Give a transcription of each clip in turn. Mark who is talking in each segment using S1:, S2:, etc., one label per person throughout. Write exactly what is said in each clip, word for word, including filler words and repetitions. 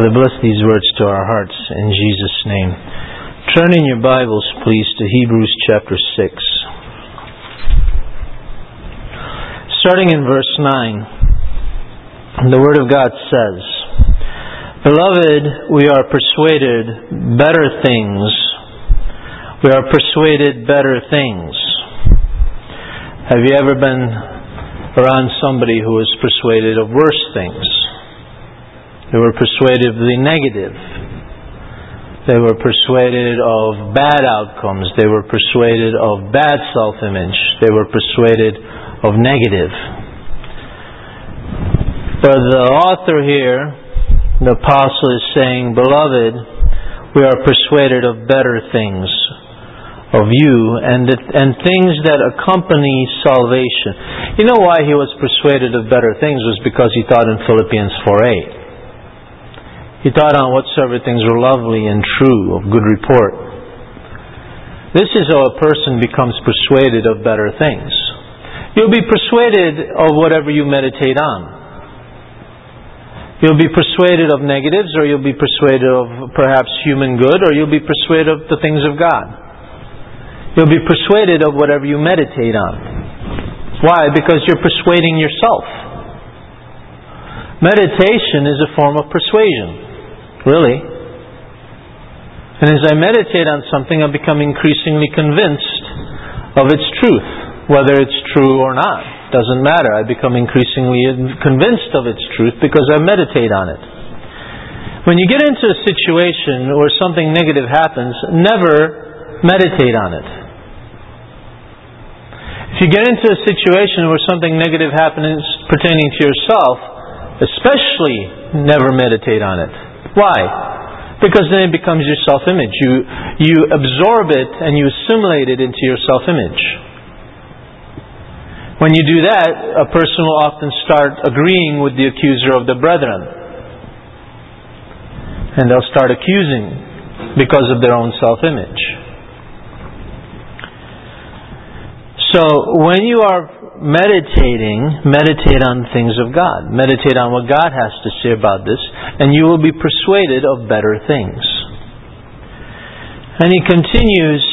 S1: Bless these words to our hearts in Jesus' name. Turn in your Bibles, please, to Hebrews chapter six. Starting in verse nine, the Word of God says, "Beloved, we are persuaded better things. We are persuaded better things." Have you ever been around somebody who was persuaded of worse things? They were persuaded of the negative. They were persuaded of bad outcomes. They were persuaded of bad self-image. They were persuaded of negative. But the author here, the apostle, is saying, "Beloved, we are persuaded of better things of you and the, and things that accompany salvation." You know why he was persuaded of better things? Was because he thought in Philippians four eight. He thought on whatsoever things were lovely and true, of good report. This is how a person becomes persuaded of better things. You'll be persuaded of whatever you meditate on. You'll be persuaded of negatives, or you'll be persuaded of perhaps human good, or you'll be persuaded of the things of God. You'll be persuaded of whatever you meditate on. Why? Because you're persuading yourself. Meditation is a form of persuasion. Really. And as I meditate on something, I become increasingly convinced of its truth. Whether it's true or not, doesn't matter. I become increasingly convinced of its truth because I meditate on it. When you get into a situation where something negative happens, never meditate on it. If you get into a situation where something negative happens pertaining to yourself, especially never meditate on it. Why? Because then it becomes your self-image. You, you absorb it and you assimilate it into your self-image. When you do that, a person will often start agreeing with the accuser of the brethren. And they'll start accusing because of their own self-image. So, when you are meditating, meditate on things of God. Meditate on what God has to say about this, and you will be persuaded of better things. And he continues,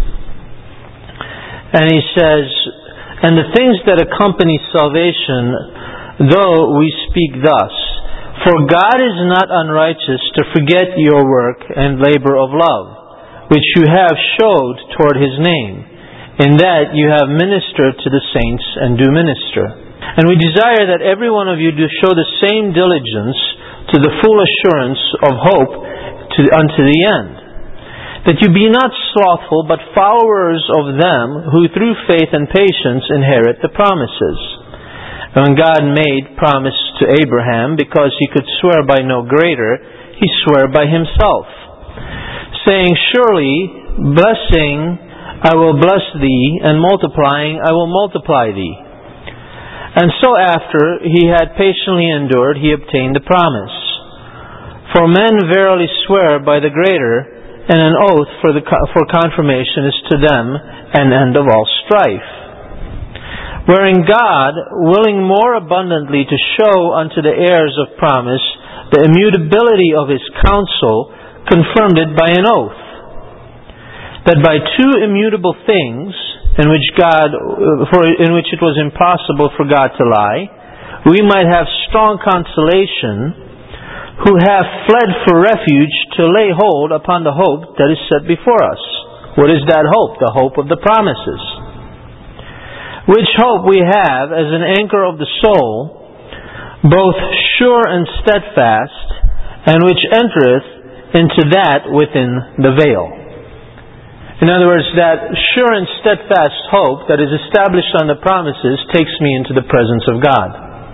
S1: and he says, "And the things that accompany salvation, though we speak thus, for God is not unrighteous to forget your work and labor of love, which you have showed toward His name, in that you have ministered to the saints and do minister. And we desire that every one of you do show the same diligence to the full assurance of hope to, unto the end. That you be not slothful, but followers of them who through faith and patience inherit the promises. And when God made promise to Abraham, because he could swear by no greater, he swore by himself, saying, Surely, blessing I will bless thee, and multiplying I will multiply thee. And so after he had patiently endured, he obtained the promise. For men verily swear by the greater, and an oath for the for confirmation is to them an end of all strife. Wherein God, willing more abundantly to show unto the heirs of promise the immutability of His counsel, confirmed it by an oath, that by two immutable things, in which God, for in which it was impossible for God to lie, we might have strong consolation, who have fled for refuge to lay hold upon the hope that is set before us. What is that hope? The hope of the promises. Which hope we have as an anchor of the soul, both sure and steadfast, and which entereth into that within the veil. In other words, that sure and steadfast hope that is established on the promises takes me into the presence of God.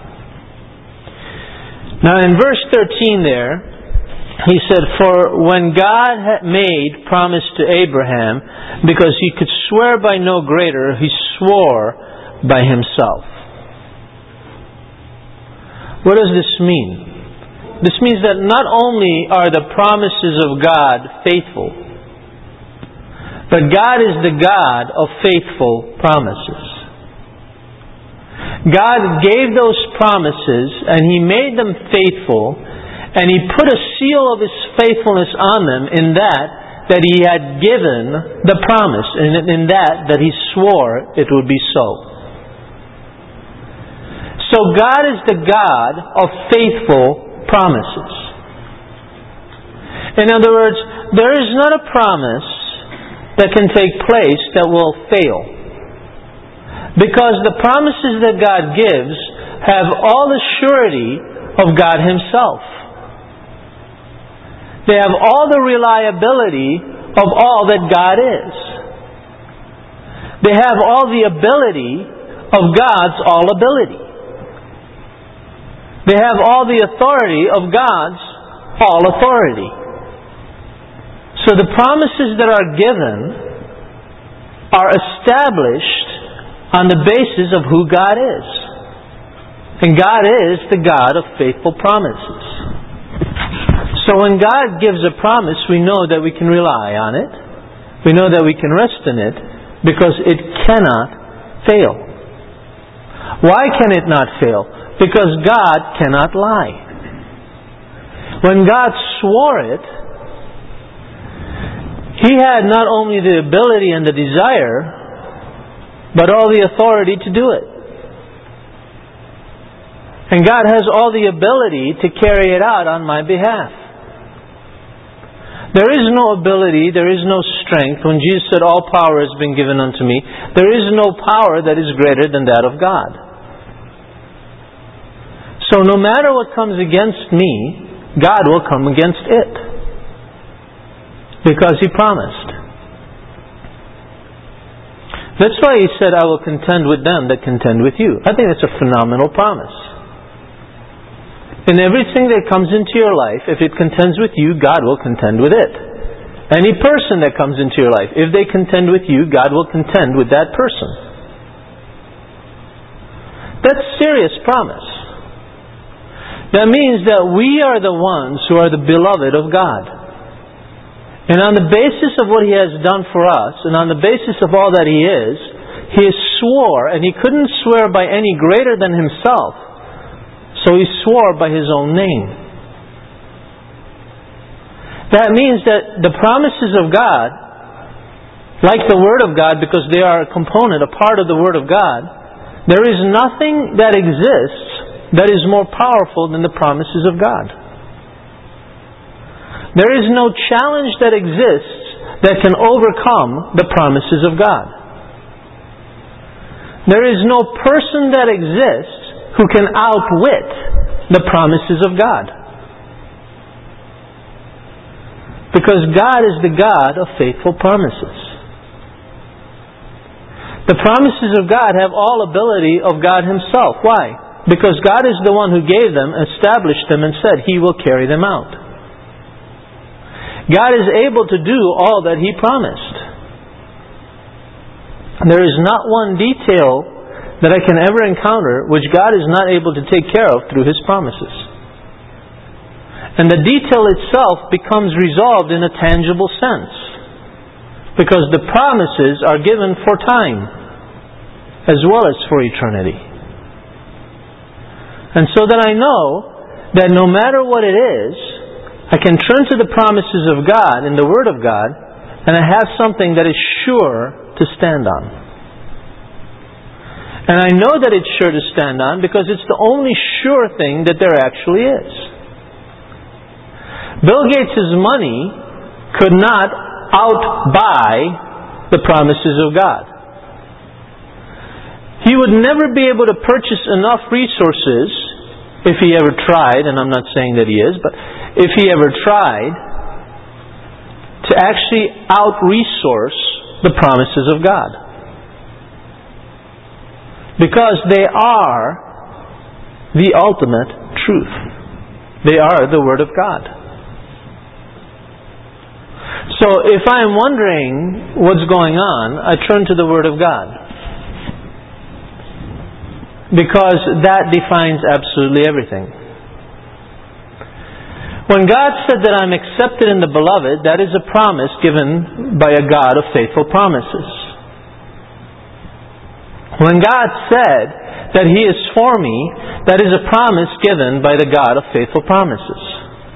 S1: Now in verse thirteen there, he said, For when God had made promise to Abraham, because he could swear by no greater, he swore by himself. What does this mean? This means that not only are the promises of God faithful, but God is the God of faithful promises. God gave those promises and He made them faithful, And He put a seal of His faithfulness on them in that, that He had given the promise, and in that, that He swore it would be so. So God is the God of faithful promises. In other words, there is not a promise that can take place that will fail. Because the promises that God gives have all the surety of God Himself. They have all the reliability of all that God is. They have all the ability of God's all ability. They have all the authority of God's all authority. So the promises that are given are established on the basis of who God is. And God is the God of faithful promises. So when God gives a promise, we know that we can rely on it. We know that we can rest in it because it cannot fail. Why can it not fail? Because God cannot lie. When God swore it, He had not only the ability and the desire, but all the authority to do it. And God has all the ability to carry it out on my behalf. There is no ability, there is no strength. When Jesus said, all power has been given unto me, there is no power that is greater than that of God. So no matter what comes against me, God will come against it. Because He promised. That's why He said, I will contend with them that contend with you. I think that's a phenomenal promise. In everything that comes into your life, if it contends with you, God will contend with it. Any person that comes into your life, if they contend with you, God will contend with that person. That's serious promise. That means that we are the ones who are the beloved of God. And on the basis of what He has done for us, and on the basis of all that He is, He swore, and He couldn't swear by any greater than Himself. So He swore by His own name. That means that the promises of God, like the Word of God, because they are a component, a part of the Word of God, there is nothing that exists that is more powerful than the promises of God. There is no challenge that exists that can overcome the promises of God. There is no person that exists who can outwit the promises of God. Because God is the God of faithful promises. The promises of God have all ability of God Himself. Why? Because God is the one who gave them, established them, and said He will carry them out. God is able to do all that He promised. There is not one detail that I can ever encounter which God is not able to take care of through His promises. And the detail itself becomes resolved in a tangible sense. Because the promises are given for time as well as for eternity. And so that I know that no matter what it is, I can turn to the promises of God in the Word of God, and I have something that is sure to stand on. And I know that it's sure to stand on because it's the only sure thing that there actually is. Bill Gates' money could not outbuy the promises of God. He would never be able to purchase enough resources, if he ever tried, and I'm not saying that he is, but if he ever tried, to actually out-resource the promises of God. Because they are the ultimate truth. They are the Word of God. So if I'm wondering what's going on, I turn to the Word of God. Because that defines absolutely everything. When God said that I'm accepted in the Beloved, that is a promise given by a God of faithful promises. When God said that He is for me, that is a promise given by the God of faithful promises.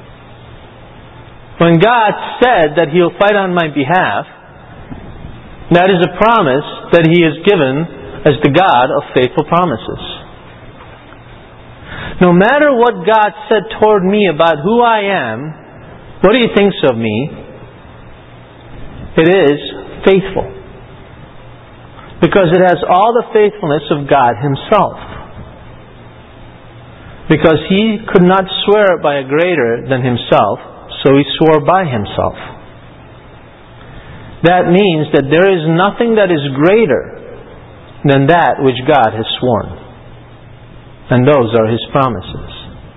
S1: When God said that He'll fight on my behalf, that is a promise that He has given as the God of faithful promises. No matter what God said toward me about who I am, what He thinks of me, it is faithful. Because it has all the faithfulness of God Himself. Because He could not swear by a greater than Himself, so He swore by Himself. That means that there is nothing that is greater than that which God has sworn. And those are His promises.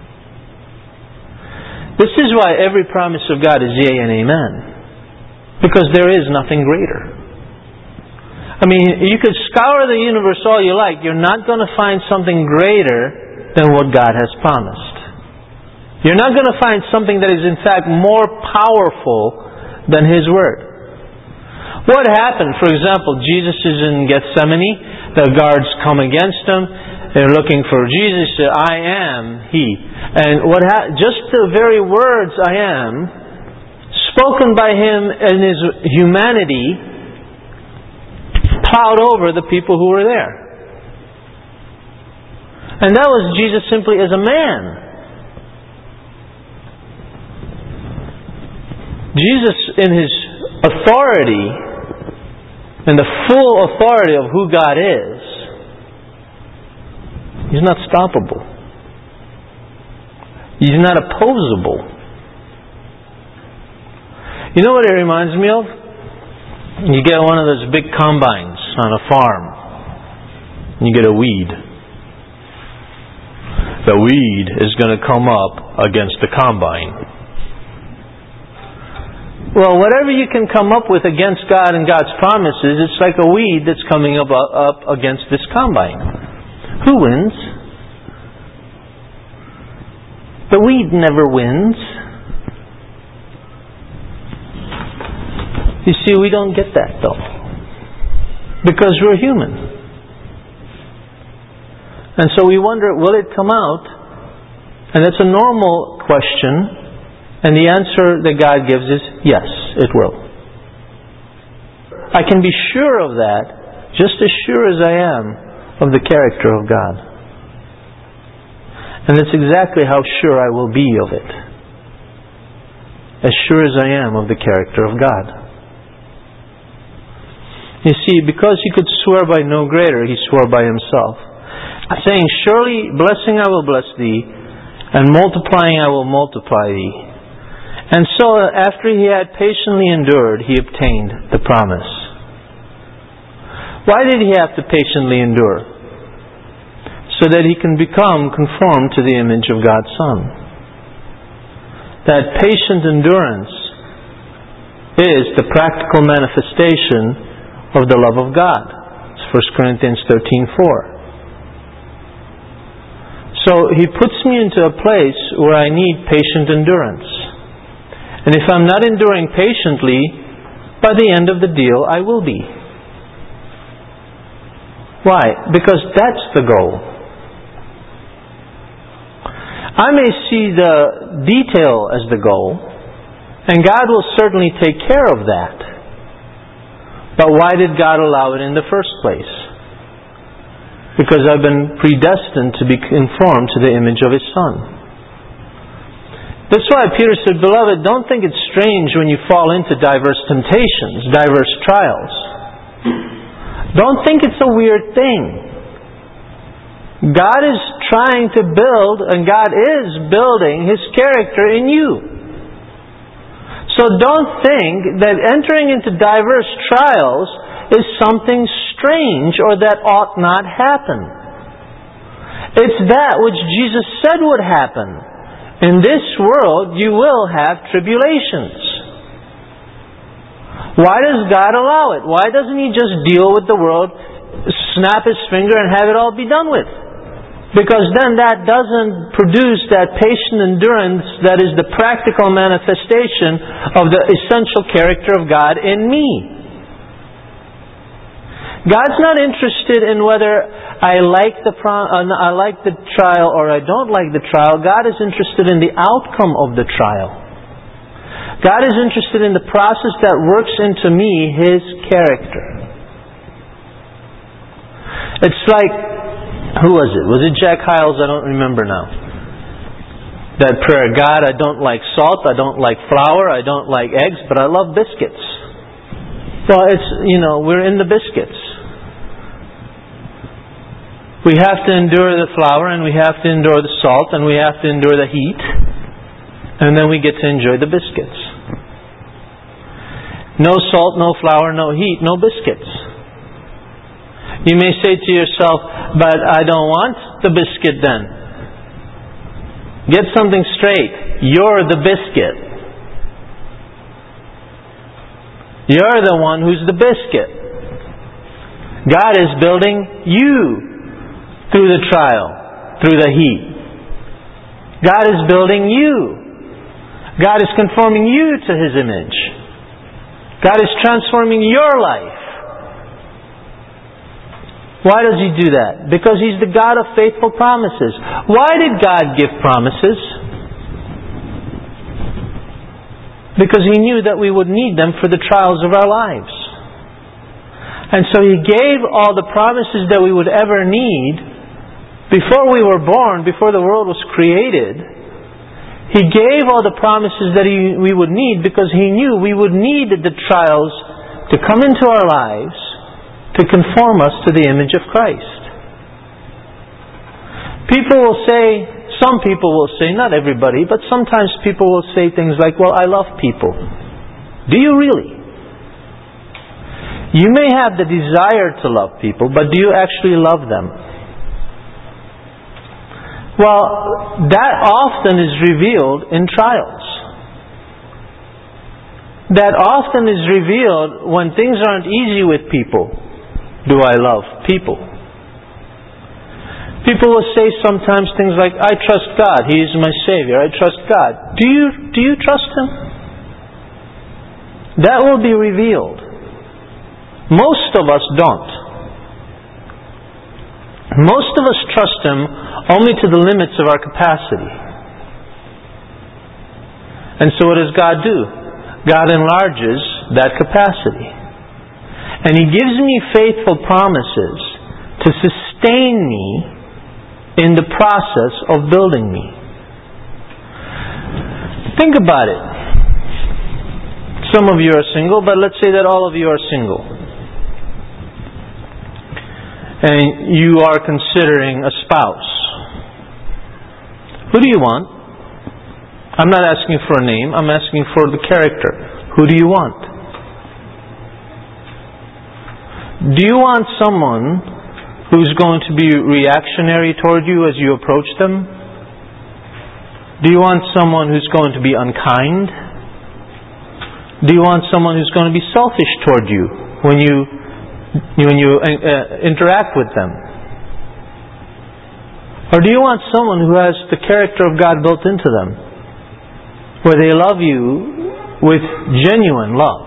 S1: This is why every promise of God is yea and amen. Because there is nothing greater. I mean, you could scour the universe all you like, you're not going to find something greater than what God has promised. You're not going to find something that is in fact more powerful than His Word. What happened? For example, Jesus is in Gethsemane. The guards come against Him. They're looking for Jesus. He said, I am He. And what ha- just the very words I am, spoken by Him in His humanity, plowed over the people who were there. And that was Jesus simply as a man. Jesus, in His authority, in the full authority of who God is, He's not stoppable. He's not opposable. You know what it reminds me of? You get one of those big combines on a farm, and you get a weed. The weed is going to come up against the combine. Well, whatever you can come up with against God and God's promises, it's like a weed that's coming up, up against this combine. Who wins? The weed never wins. You see, we don't get that though. Because we're human. And so we wonder, will it come out? And it's a normal question. And the answer that God gives is, yes, it will. I can be sure of that, just as sure as I am of the character of God. And that's exactly how sure I will be of it. As sure as I am of the character of God. You see, because He could swear by no greater, He swore by Himself. Saying, surely blessing I will bless thee, and multiplying I will multiply thee. And so, after He had patiently endured, He obtained the promise. Why did He have to patiently endure? So that He can become conformed to the image of God's Son. That patient endurance is the practical manifestation of the love of God. It's First Corinthians thirteen four. So He puts me into a place where I need patient endurance. And if I'm not enduring patiently, by the end of the deal, I will be. Why? Because that's the goal. I may see the detail as the goal, and God will certainly take care of that. But why did God allow it in the first place? Because I've been predestined to be conformed to the image of His Son. That's why Peter said, Beloved, don't think it's strange when you fall into diverse temptations, diverse trials. Don't think it's a weird thing. God is trying to build, and God is building His character in you. So don't think that entering into diverse trials is something strange or that ought not happen. It's that which Jesus said would happen. In this world, you will have tribulations. Why does God allow it? Why doesn't He just deal with the world, snap His finger, and have it all be done with? Because then that doesn't produce that patient endurance that is the practical manifestation of the essential character of God in me. God's not interested in whether I like the pro- uh, I like the trial or I don't like the trial. God is interested in the outcome of the trial. God is interested in the process that works into me His character. It's like, who was it? Was it Jack Hyles? I don't remember now. That prayer, God, I don't like salt, I don't like flour, I don't like eggs, but I love biscuits. Well, it's, you know, we're in the biscuits. We have to endure the flour, and we have to endure the salt, and we have to endure the heat, and then we get to enjoy the biscuits. No salt, no flour, no heat, no biscuits. You may say to yourself, but I don't want the biscuit then. Get something straight. You're the biscuit. You're the one who's the biscuit. God is building you through the trial, through the heat. God is building you. God is conforming you to His image. God is transforming your life. Why does He do that? Because He's the God of faithful promises. Why did God give promises? Because He knew that we would need them for the trials of our lives. And so He gave all the promises that we would ever need before we were born, before the world was created. He gave all the promises that he, we would need because He knew we would need the trials to come into our lives to conform us to the image of Christ. People will say, some people will say, not everybody, but sometimes people will say things like, well, I love people. Do you really? You may have the desire to love people, but do you actually love them? Well, that often is revealed in trials. That often is revealed when things aren't easy with people. Do I love people? People will say sometimes things like, I trust God, He is my Savior, I trust God. Do you, do you trust Him? That will be revealed. Most of us don't. Most of us trust Him only to the limits of our capacity. And so what does God do? God enlarges that capacity. And He gives me faithful promises to sustain me in the process of building me. Think about it. Some of you are single, but let's say that all of you are single. And you are considering a spouse. Who do you want? I'm not asking for a name, I'm asking for the character. Who do you want? Do you want someone who's going to be reactionary toward you as you approach them? Do you want someone who's going to be unkind? Do you want someone who's going to be selfish toward you when you when you uh, interact with them? Or do you want someone who has the character of God built into them, where they love you with genuine love?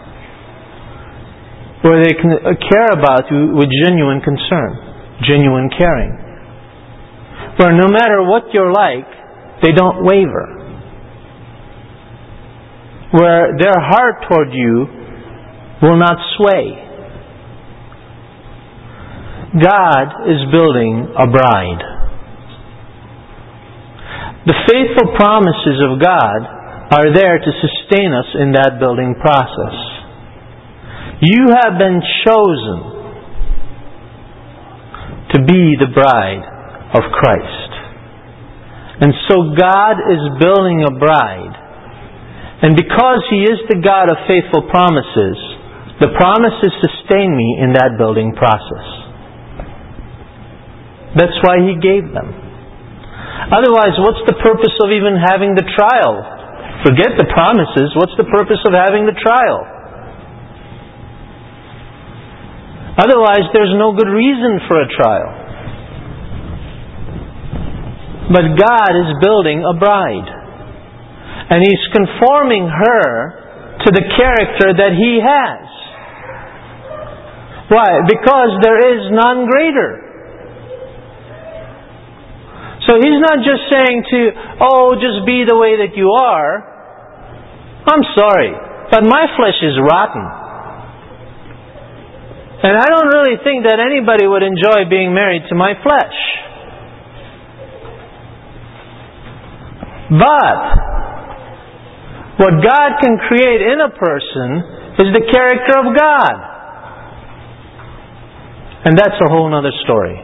S1: Where they can care about you with genuine concern, genuine caring. Where no matter what you're like, they don't waver. Where their heart toward you will not sway. God is building a bride. The faithful promises of God are there to sustain us in that building process. You have been chosen to be the bride of Christ. And so God is building a bride. And because He is the God of faithful promises, the promises sustain me in that building process. That's why He gave them. Otherwise, what's the purpose of even having the trial? Forget the promises. What's the purpose of having the trial? Otherwise, there's no good reason for a trial. But God is building a bride. And He's conforming her to the character that He has. Why? Because there is none greater. So He's not just saying to, oh, just be the way that you are. I'm sorry, but my flesh is rotten. And I don't really think that anybody would enjoy being married to my flesh. But what God can create in a person is the character of God. And that's a whole other story.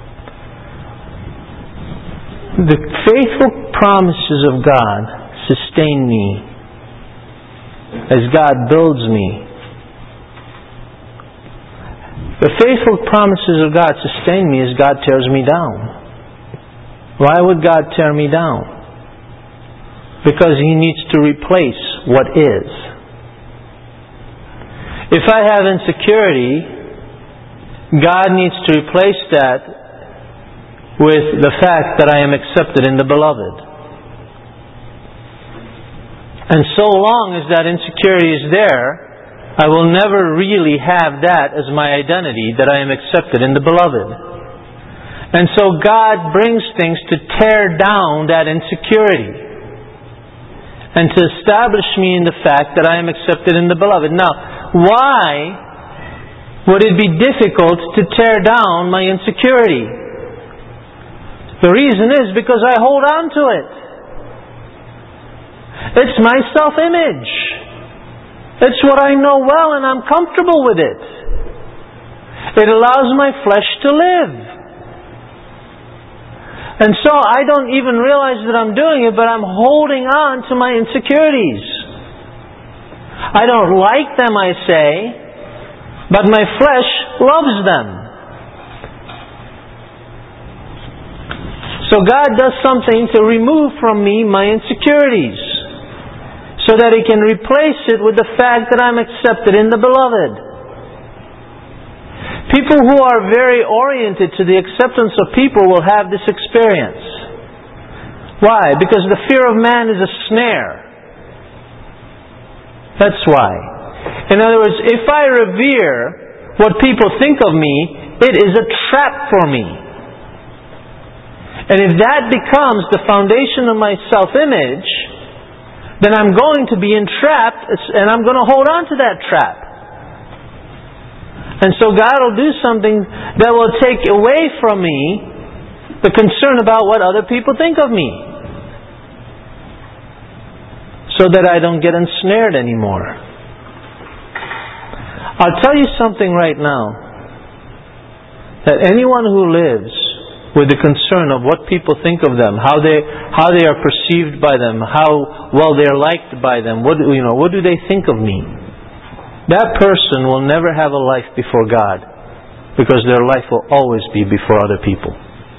S1: The faithful promises of God sustain me as God builds me. The faithful promises of God sustain me as God tears me down. Why would God tear me down? Because He needs to replace what is. If I have insecurity, God needs to replace that with the fact that I am accepted in the Beloved. And so long as that insecurity is there, I will never really have that as my identity, that I am accepted in the Beloved. And so God brings things to tear down that insecurity and to establish me in the fact that I am accepted in the Beloved. Now, why would it be difficult to tear down my insecurity? The reason is because I hold on to it. It's my self-image. It's what I know well and I'm comfortable with it. It allows my flesh to live. And so I don't even realize that I'm doing it, but I'm holding on to my insecurities. I don't like them, I say, but my flesh loves them. So God does something to remove from me my insecurities, so that He can replace it with the fact that I'm accepted in the Beloved. People who are very oriented to the acceptance of people will have this experience. Why? Because the fear of man is a snare. That's why. In other words, if I revere what people think of me, it is a trap for me. And if that becomes the foundation of my self-image, then I'm going to be entrapped and I'm going to hold on to that trap. And so God will do something that will take away from me the concern about what other people think of me, so that I don't get ensnared anymore. I'll tell you something right now, that anyone who lives with the concern of what people think of them, how they how they are perceived by them, how well they are liked by them, what you know, what do they think of me? That person will never have a life before God, because their life will always be before other people.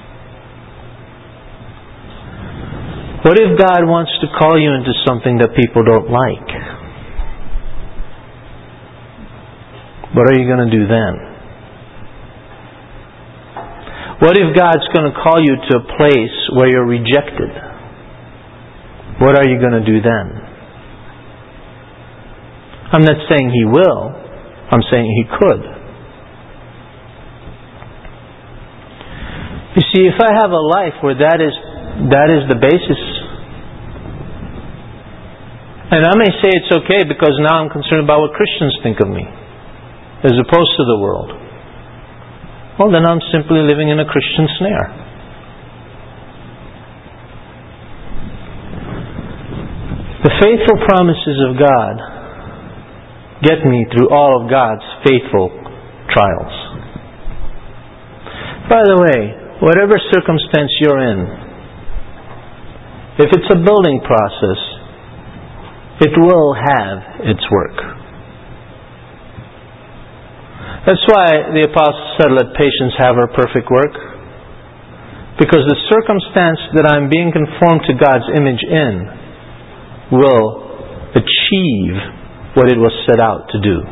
S1: What if God wants to call you into something that people don't like? What are you going to do then? What if God's going to call you to a place where you're rejected? What are you going to do then? I'm not saying He will. I'm saying He could. You see, if I have a life where that is that is the basis, and I may say it's okay because now I'm concerned about what Christians think of me, as opposed to the world, well, then I'm simply living in a Christian snare. The faithful promises of God get me through all of God's faithful trials. By the way, whatever circumstance you're in, if it's a building process, it will have its work. That's why the Apostle said, let patience have her perfect work. Because the circumstance that I'm being conformed to God's image in will achieve what it was set out to do.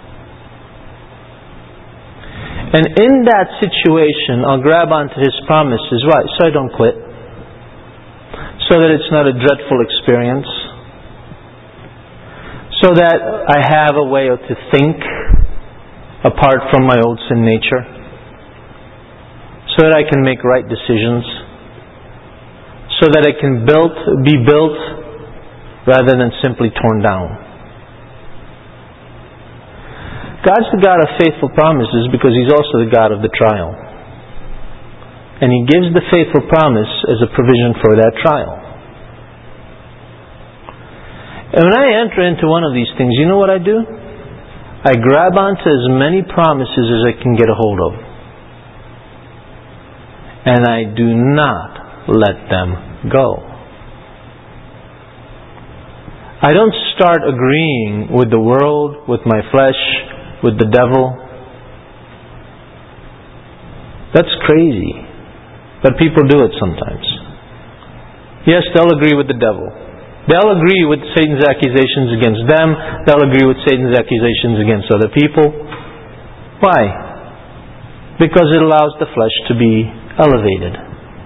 S1: And in that situation, I'll grab onto His promises. Why? So I don't quit. So that it's not a dreadful experience. So that I have a way to think apart from my old sin nature, so that I can make right decisions, so that I can build, be built rather than simply torn down. God's the God of faithful promises because He's also the God of the trial. And He gives the faithful promise as a provision for that trial. And when I enter into one of these things, you know what I do? I grab onto as many promises as I can get a hold of. And I do not let them go. I don't start agreeing with the world, with my flesh, with the devil. That's crazy. But people do it sometimes. Yes, they'll agree with the devil. They'll agree with Satan's accusations against them. They'll agree with Satan's accusations against other people. Why? Because it allows the flesh to be elevated.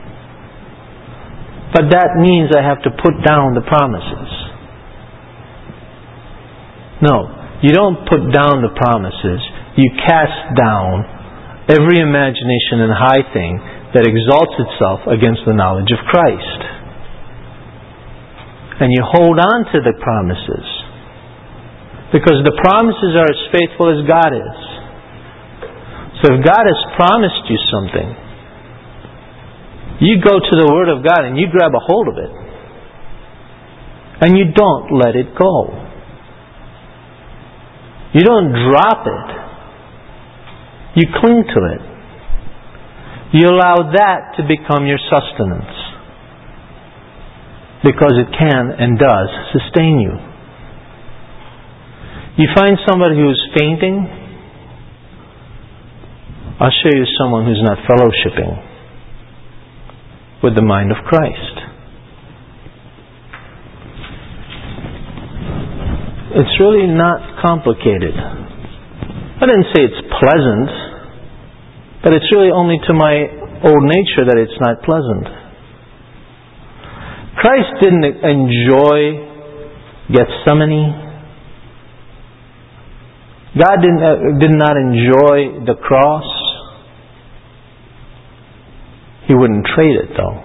S1: But that means I have to put down the promises. No, you don't put down the promises. You cast down every imagination and high thing that exalts itself against the knowledge of Christ. And you hold on to the promises. Because the promises are as faithful as God is. So if God has promised you something, you go to the Word of God and you grab a hold of it. And you don't let it go. You don't drop it. You cling to it. You allow that to become your sustenance. Because it can and does sustain you. You find somebody who's fainting, I'll show you someone who's not fellowshipping with the mind of Christ. It's really not complicated. I didn't say it's pleasant, but it's really only to my old nature that it's not pleasant. Christ didn't enjoy Gethsemane. God didn't, uh, did not enjoy the cross. He wouldn't trade it though.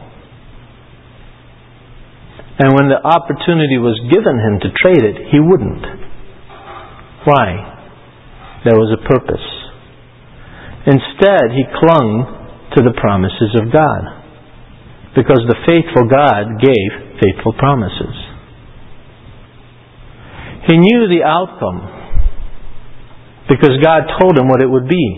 S1: And when the opportunity was given Him to trade it, He wouldn't. Why? There was a purpose. Instead, He clung to the promises of God. Because the faithful God gave faithful promises. He knew the outcome. Because God told Him what it would be.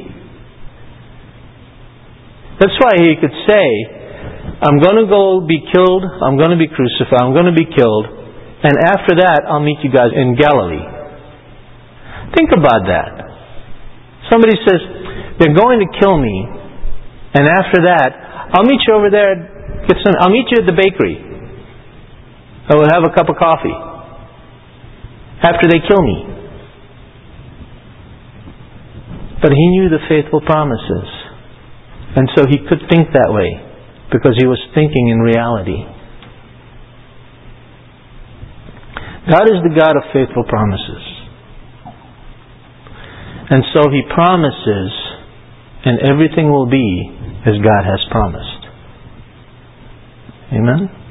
S1: That's why He could say, I'm going to go be killed, I'm going to be crucified, I'm going to be killed, and after that I'll meet you guys in Galilee. Think about that. Somebody says, they're going to kill me, and after that, I'll meet you over there, get some, I'll meet you at the bakery. I will have a cup of coffee. After they kill me. But He knew the faithful promises. And so He could think that way. Because He was thinking in reality. God is the God of faithful promises. And so He promises, and everything will be as God has promised. Amen?